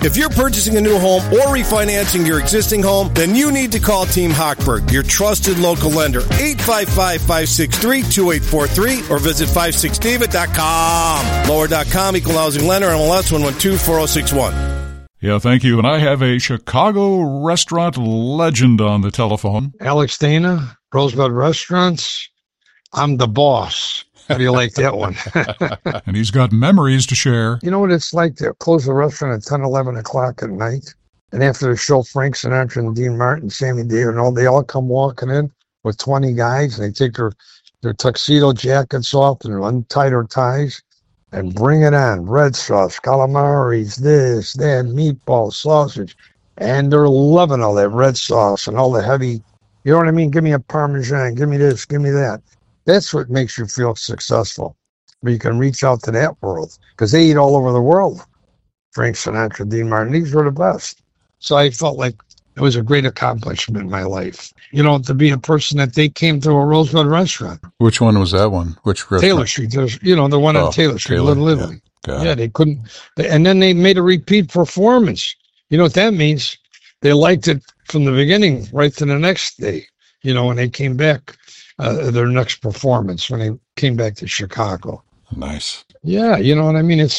If you're purchasing a new home or refinancing your existing home, then you need to call Team Hochberg, your trusted local lender. 855-563-2843 or visit 56david.com. Lower.com, equal housing lender, MLS 112-4061. Yeah, thank you. And I have a Chicago restaurant legend on the telephone. Alex Dana, Rosebud Restaurants. I'm the boss. How do you like that one? And he's got memories to share. You know what it's like to close the restaurant at 10, 11 o'clock at night? And after the show, Frank Sinatra and Dean Martin, Sammy Davis, and all, they all come walking in with 20 guys. And they take their tuxedo jackets off and untie their ties and bring it on. Red sauce, calamaris, this, that, meatball, sausage. And they're loving all that red sauce and all the heavy, you know what I mean? Give me a Parmesan, give me this, give me that. That's what makes you feel successful. But you can reach out to that world because they eat all over the world. Frank Sinatra, Dean Martin, these were the best. So I felt like it was a great accomplishment in my life. You know, to be a person that they came to a Rosebud restaurant. Which one was that one? Which restaurant? Taylor Street. There's, you know, the one on Taylor Street, Little Italy. Yeah, they couldn't. And then they made a repeat performance. You know what that means? They liked it from the beginning right to the next day. You know, when they came back. Their next performance when they came back to Chicago. Nice. Yeah, you know what I mean? It's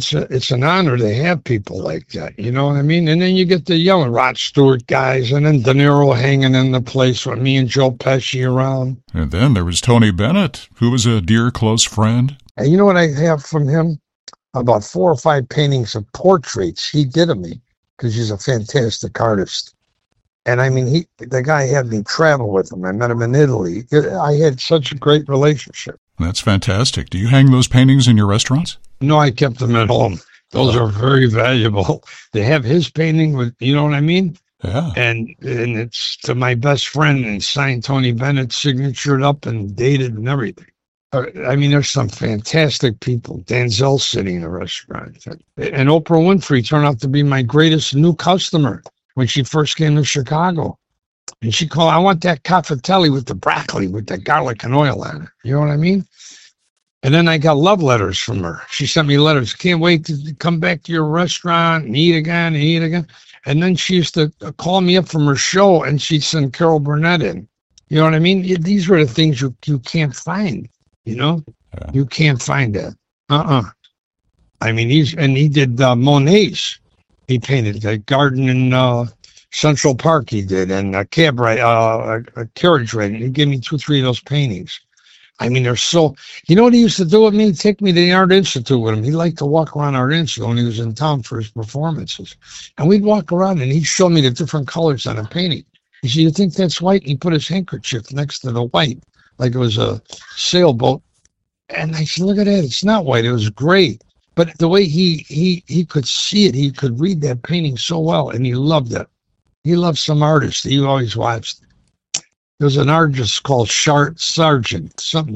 an honor to have people like that, you know what I mean? And then you get the young Rod Stewart guys, and then De Niro hanging in the place with me and Joe Pesci around. And then there was Tony Bennett, who was a dear close friend. And you know what I have from him? About 4 or 5 paintings of portraits he did of me, because he's a fantastic artist. And I mean, the guy had me travel with him. I met him in Italy. I had such a great relationship. That's fantastic. Do you hang those paintings in your restaurants? No, I kept them at home. Those are very valuable. They have his painting with, you know what I mean? Yeah. And it's to my best friend and signed Tony Bennett, signatured up and dated and everything. I mean, there's some fantastic people. Denzel sitting in a restaurant. And Oprah Winfrey turned out to be my greatest new customer when she first came to Chicago. And she called, I want that cafatelli with the broccoli, with the garlic and oil on it. You know what I mean? And then I got love letters from her. She sent me letters. Can't wait to come back to your restaurant and eat again and eat again. And then she used to call me up from her show and she'd send Carol Burnett in. You know what I mean? These are the things you can't find, you know? Yeah. You can't find that. I mean, he did Monet's. He painted a garden in Central Park. He did, and a cab ride, a carriage ride. He gave me 2, 3 of those paintings. I mean, they're so. You know what he used to do with me? He'd take me to the Art Institute with him. He liked to walk around Art Institute when he was in town for his performances, and we'd walk around, and he'd show me the different colors on a painting. He said, "You think that's white?" And he put his handkerchief next to the white, like it was a sailboat. And I said, "Look at that! It's not white. It was gray." But the way he could see it, he could read that painting so well, and he loved it. He loved some artists that you always watched. There was an artist called Sargent.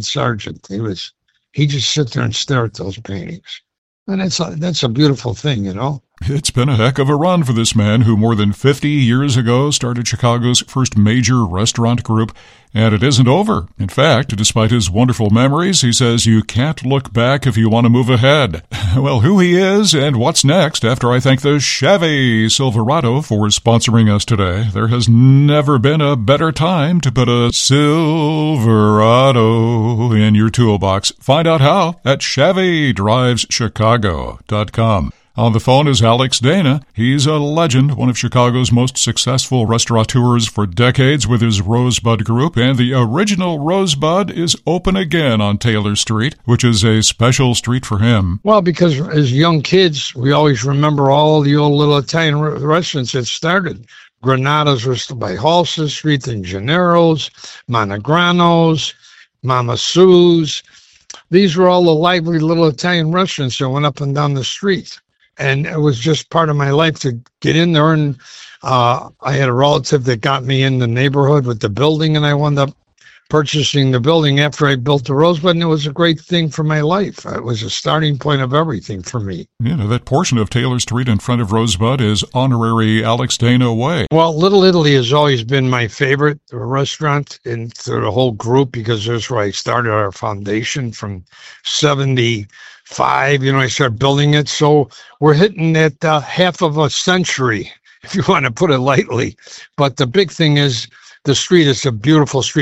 He just sit there and stare at those paintings. And that's a beautiful thing, you know. It's been a heck of a run for this man who more than 50 years ago started Chicago's first major restaurant group, and it isn't over. In fact, despite his wonderful memories, he says you can't look back if you want to move ahead. Well, who he is and what's next after I thank the Chevy Silverado for sponsoring us today. There has never been a better time to put a Silverado in your toolbox. Find out how at ChevyDrivesChicago.com. On the phone is Alex Dana. He's a legend, one of Chicago's most successful restaurateurs for decades with his Rosebud Group, and the original Rosebud is open again on Taylor Street, which is a special street for him. Well, because as young kids, we always remember all the old little Italian restaurants that started. Granada's was by Halsted Street, and Gennaro's, Monogranos, Mama Sue's. These were all the lively little Italian restaurants that went up and down the street. And it was just part of my life to get in there. And I had a relative that got me in the neighborhood with the building, and I wound up purchasing the building after I built the Rosebud, and it was a great thing for my life. It was a starting point of everything for me. You know, that portion of Taylor Street in front of Rosebud is honorary Alex Dana Way. Well, Little Italy has always been my favorite restaurant in the whole group because that's where I started our foundation from 75. I started building it. So we're hitting that half of a century, if you want to put it lightly. But the big thing is the street is a beautiful street.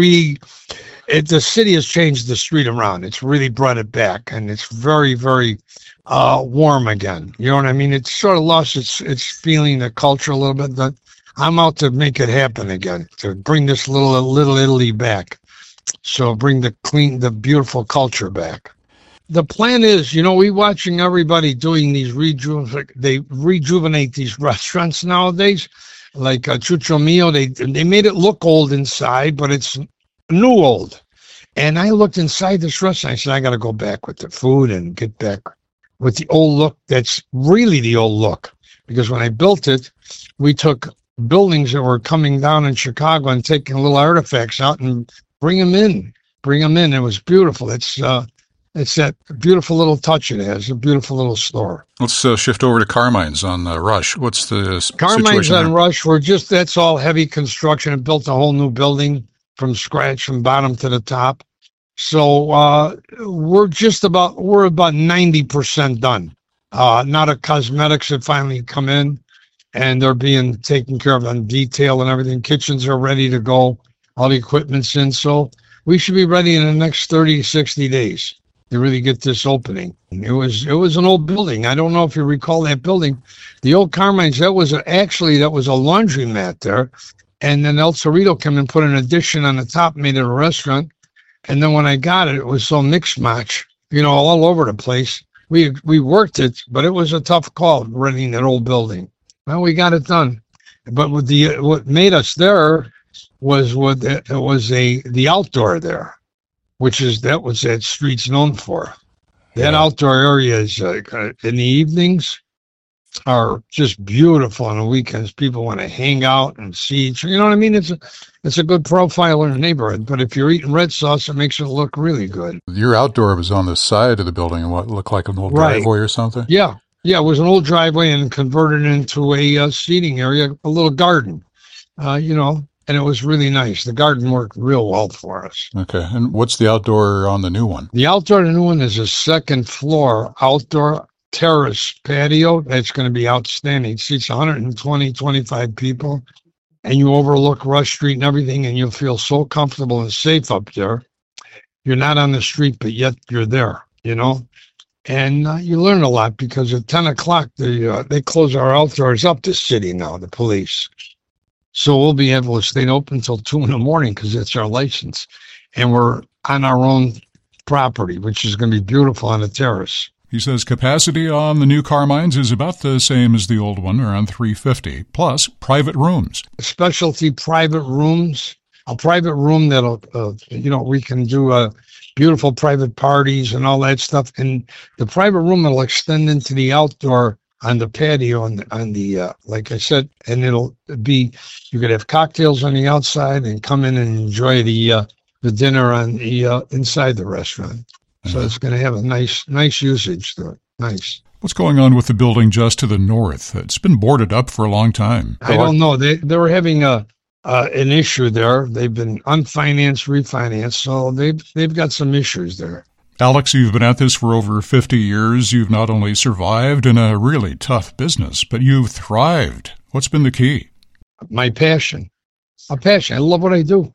The city has changed the street around. It's really brought it back, and it's very, very warm again. You know what I mean? It's sort of lost its feeling, the culture a little bit. But I'm out to make it happen again, to bring this little Italy back. So bring the beautiful culture back. The plan is, we watching everybody doing these they rejuvenate these restaurants nowadays. Like Chucho Mio, they made it look old inside, but it's new old. And I looked inside this restaurant. I said, I got to go back with the food and get back with the old look. That's really the old look. Because when I built it, we took buildings that were coming down in Chicago and taking little artifacts out and bring them in. It was beautiful. It's that beautiful little touch it has, a beautiful little store. Let's shift over to Carmine's on Rush. What's the Carmine's situation on there? Rush? That's all heavy construction. It built a whole new building from scratch, from bottom to the top. So we're about 90% done. Now the cosmetics have finally come in, and they're being taken care of on detail and everything. Kitchens are ready to go. All the equipment's in. So we should be ready in the next 30 to 60 days. To really get this opening. It was an old building. I don't know if you recall that building. The old Carmine's, that was a laundromat there. And then El Cerrito came and put an addition on the top, made it a restaurant. And then when I got it, it was so mix-match, all over the place. We worked it, but it was a tough call renting that old building. Well, we got it done. But what made us there was the outdoor there. That street's known for. That outdoor area is in the evenings are just beautiful. On the weekends, people want to hang out and see. You know what I mean? It's a good profile in the neighborhood. But if you're eating red sauce, it makes it look really good. Your outdoor was on the side of the building, what looked like an old driveway or something? Yeah, it was an old driveway and converted into a seating area, a little garden. And it was really nice. The garden worked real well for us. Okay. And what's the outdoor on the new one? The outdoor on the new one is a second floor outdoor terrace patio. That's going to be outstanding. It seats 25 people. And you overlook Rush Street and everything, and you'll feel so comfortable and safe up there. You're not on the street, but yet you're there, And you learn a lot because at 10 o'clock, they close our outdoors up, the city now, the police. So we'll be able to stay open until 2 a.m. because that's our license. And we're on our own property, which is going to be beautiful on a terrace. He says capacity on the new Carmine's is about the same as the old one, around 350, plus private rooms. Specialty private rooms, a private room that'll, we can do beautiful private parties and all that stuff. And the private room will extend into the outdoor on the patio on the like I said, and it'll be, you could have cocktails on the outside and come in and enjoy the dinner on the inside the restaurant. So it's going to have a nice usage to it. Nice. What's going on with the building just to the north? It's been boarded up for a long time. I don't know. They were having an issue there. They've been unfinanced, refinanced, so they've got some issues there. Alex, you've been at this for over 50 years. You've not only survived in a really tough business, but you've thrived. What's been the key? My passion. A passion. I love what I do.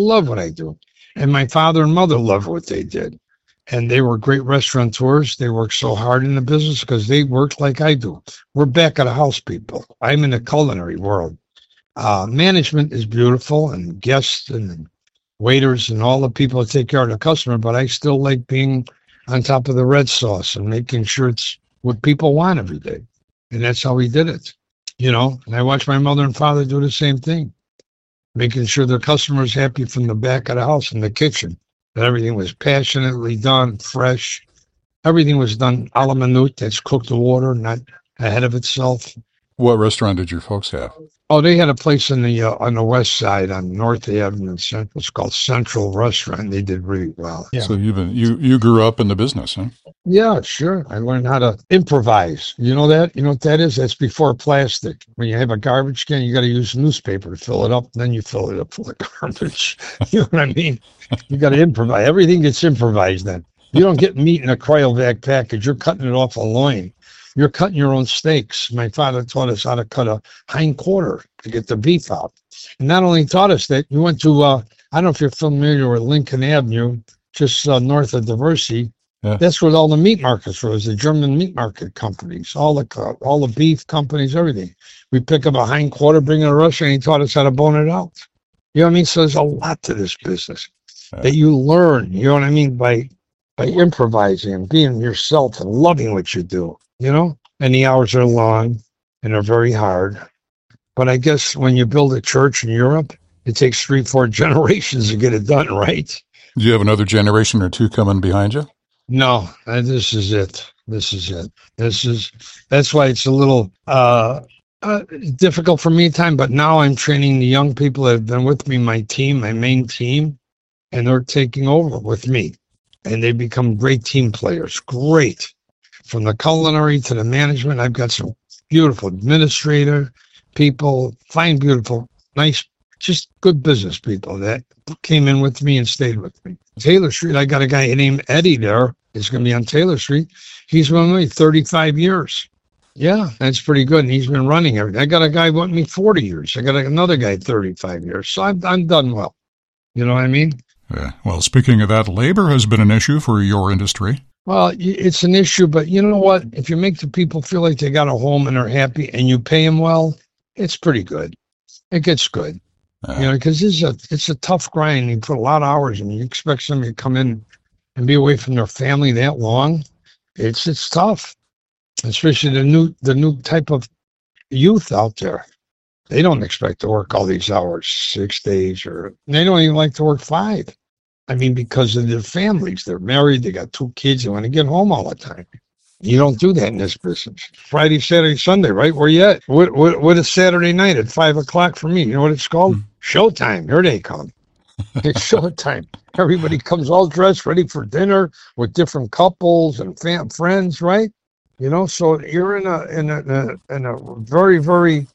And my father and mother love what they did. And they were great restaurateurs. They worked so hard in the business because they worked like I do. We're back at the house people. I'm in the culinary world. Management is beautiful, and guests and waiters and all the people that take care of the customer, but I still like being on top of the red sauce and making sure it's what people want every day. And that's how we did it, And I watched my mother and father do the same thing, making sure their customers happy from the back of the house in the kitchen, that everything was passionately done, fresh. Everything was done a la minute. That's cooked to order, not ahead of itself. What restaurant did your folks have? Oh, they had a place on the west side on North Avenue and Central. It's called Central Restaurant. They did really well. Yeah. So you grew up in the business, huh? Yeah, sure. I learned how to improvise. You know that? You know what that is? That's before plastic. When you have a garbage can, you got to use newspaper to fill it up. Then you fill it up full of garbage. You know what I mean? You got to improvise. Everything gets improvised then. You don't get meat in a cryovac package. You're cutting it off a loin. You're cutting your own steaks. My father taught us how to cut a hind quarter to get the beef out. And not only taught us that, you went to, I don't know if you're familiar with Lincoln Avenue, just north of Diversey. Yeah. That's where all the meat markets were, the German meat market companies, all the beef companies, everything. We pick up a hind quarter, bring it to Russia, and he taught us how to bone it out. You know what I mean? So there's a lot to this business that you learn, you know what I mean, by improvising and being yourself and loving what you do. You know, and the hours are long and they're very hard. But I guess when you build a church in Europe, it takes 3-4 generations to get it done, right? Do you have another generation or two coming behind you? No, this is it. That's why it's a little difficult for me at times. But now I'm training the young people that have been with me, my main team, and they're taking over with me. And they become great team players. Great. From the culinary to the management, I've got some beautiful administrator people, fine, beautiful, nice, just good business people that came in with me and stayed with me. Taylor Street, I got a guy named Eddie there. He's going to be on Taylor Street. He's been with me 35 years. Yeah, that's pretty good. And he's been running everything. I got a guy with me 40 years. I got another guy 35 years. So I'm done well. You know what I mean? Yeah. Well, speaking of that, labor has been an issue for your industry. Well, it's an issue, but you know what? If you make the people feel like they got a home and they're happy and you pay them well, it's pretty good. It gets good. You know, because it's a tough grind. You put a lot of hours in. You expect somebody to come in and be away from their family that long. It's tough, especially the new type of youth out there. They don't expect to work all these hours, 6 days, or they don't even like to work 5. I mean, because of their families, they're married, they got 2 kids, they want to get home all the time. You don't do that in this business. Friday, Saturday, Sunday, right? Where you at? What is Saturday night at 5 o'clock for me? You know what it's called? Showtime. Here they come. It's showtime. Everybody comes all dressed, ready for dinner with different couples and friends, right? You know, so you're in a very, very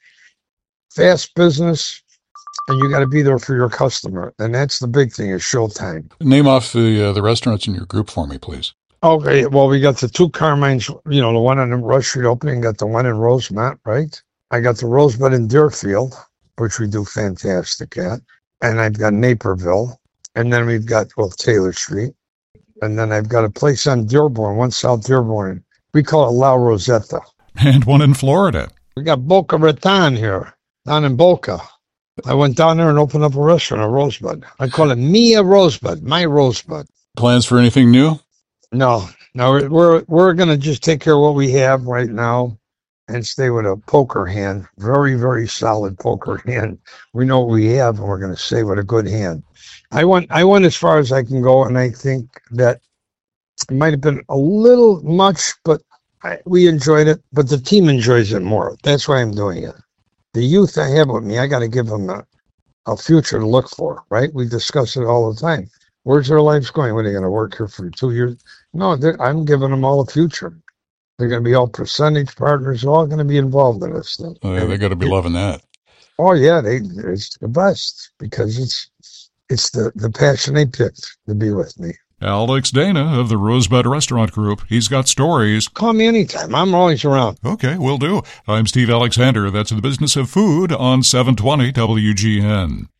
fast business. And you got to be there for your customer. And that's the big thing is showtime. Name off the restaurants in your group for me, please. Okay. Well, we got the 2 Carmines, you know, the one on the Rush Street opening, got the one in Rosemont, right? I got the Rosebud in Deerfield, which we do fantastic at. And I've got Naperville. And then we've got, Taylor Street. And then I've got a place on Dearborn, one South Dearborn. We call it La Rosetta. And one in Florida. We got Boca Raton here, down in Boca. I went down there and opened up a restaurant, a Rosebud. I call it Mia Rosebud, my Rosebud. Plans for anything new? No, we're going to just take care of what we have right now and stay with a poker hand, very, very solid poker hand. We know what we have, and we're going to stay with a good hand. I went as far as I can go, and I think that it might have been a little much, but we enjoyed it. But the team enjoys it more. That's why I'm doing it. The youth I have with me, I got to give them a future to look for, right? We discuss it all the time. Where's their lives going? What, are they going to work here for 2 years? No, I'm giving them all a future. They're going to be all percentage partners, all going to be involved in this thing. Oh, yeah, they got to be loving that. Oh, yeah, it's the best because it's the passion they picked to be with me. Alex Dana of the Rosebud Restaurant Group. He's got stories. Call me anytime. I'm always around. Okay, will do. I'm Steve Alexander. That's the Business of Food on 720 WGN.